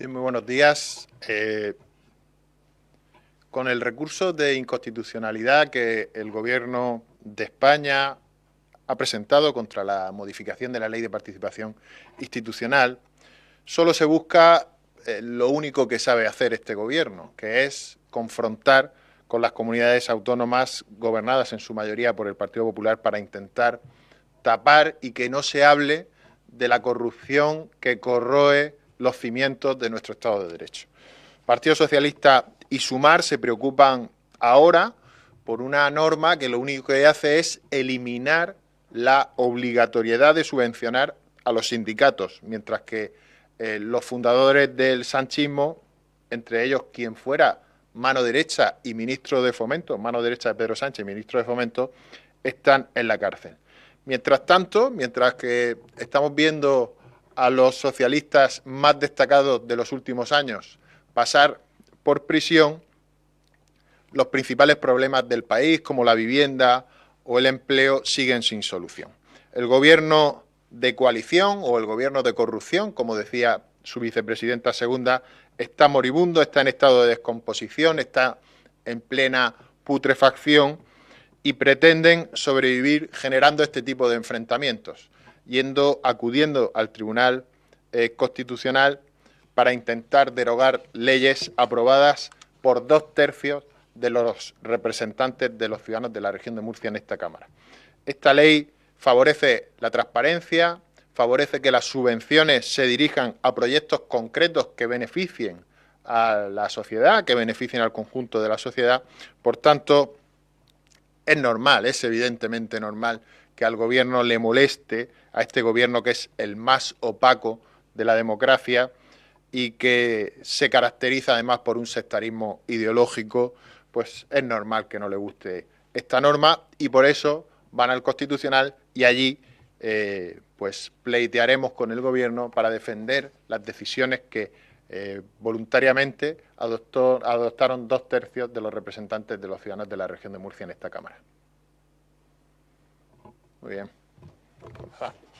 Muy buenos días. Con el recurso de inconstitucionalidad que el Gobierno de España ha presentado contra la modificación de la Ley de Participación Institucional, solo se busca lo único que sabe hacer este Gobierno, que es confrontar con las comunidades autónomas gobernadas en su mayoría por el Partido Popular para intentar tapar y que no se hable de la corrupción que corroe los cimientos de nuestro Estado de Derecho. Partido Socialista y Sumar se preocupan ahora por una norma que lo único que hace es eliminar la obligatoriedad de subvencionar a los sindicatos, mientras que los fundadores del sanchismo, entre ellos quien fuera mano derecha y ministro de Fomento, mano derecha de Pedro Sánchez, ministro de Fomento, están en la cárcel. Mientras tanto, mientras que estamos viendo a los socialistas más destacados de los últimos años pasar por prisión, los principales problemas del país, como la vivienda o el empleo, siguen sin solución. El gobierno de coalición o el gobierno de corrupción, como decía su vicepresidenta segunda, está moribundo, está en estado de descomposición, está en plena putrefacción y pretenden sobrevivir generando este tipo de enfrentamientos, acudiendo al Tribunal Constitucional para intentar derogar leyes aprobadas por 2/3 de los representantes de los ciudadanos de la región de Murcia en esta Cámara. Esta ley favorece la transparencia, favorece que las subvenciones se dirijan a proyectos concretos que beneficien a la sociedad, que beneficien al conjunto de la sociedad. Por tanto, es normal, es evidentemente normal que al Gobierno le moleste, a este Gobierno que es el más opaco de la democracia y que se caracteriza además por un sectarismo ideológico, pues es normal que no le guste esta norma y por eso van al Constitucional y allí pues pleitearemos con el Gobierno para defender las decisiones que voluntariamente adoptaron 2/3 de los representantes de los ciudadanos de la región de Murcia en esta Cámara. Muy bien.